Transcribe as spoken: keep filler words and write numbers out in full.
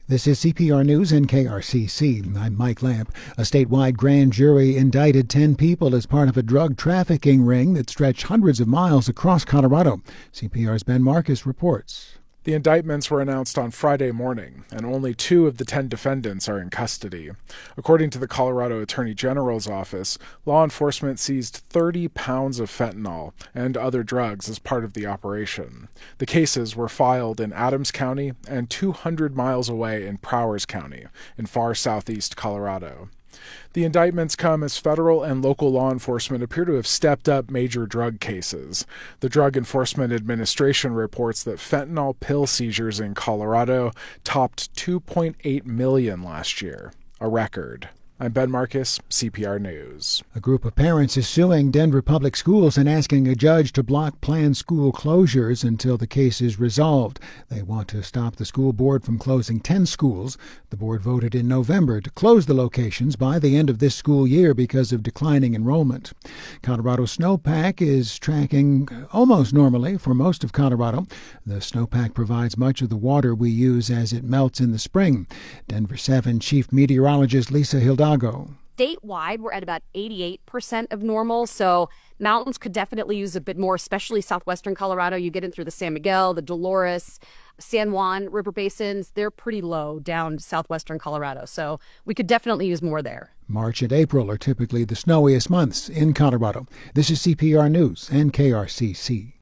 This is C P R News and K R C C. I'm Mike Lamp. A statewide grand jury indicted ten people as part of a drug trafficking ring that stretched hundreds of miles across Colorado. C P R's Ben Marcus reports. The indictments were announced on Friday morning, and only two of the ten defendants are in custody. According to the Colorado Attorney General's office, law enforcement seized thirty pounds of fentanyl and other drugs as part of the operation. The cases were filed in Adams County and two hundred miles away in Prowers County, in far southeast Colorado. The indictments come as federal and local law enforcement appear to have stepped up major drug cases. The Drug Enforcement Administration reports that fentanyl pill seizures in Colorado topped two point eight million last year, a record. I'm Ben Marcus, C P R News. A group of parents is suing Denver Public Schools and asking a judge to block planned school closures until the case is resolved. They want to stop the school board from closing ten schools. The board voted in November to close the locations by the end of this school year because of declining enrollment. Colorado snowpack is tracking almost normally for most of Colorado. The snowpack provides much of the water we use as it melts in the spring. Denver seven Chief Meteorologist Lisa Hildago. Statewide, we're at about eighty-eight percent of normal, so mountains could definitely use a bit more, especially southwestern Colorado. You get in through the San Miguel, the Dolores, San Juan river basins. They're pretty low down to southwestern Colorado, so we could definitely use more there. March and April are typically the snowiest months in Colorado. This is C P R News and K R C C.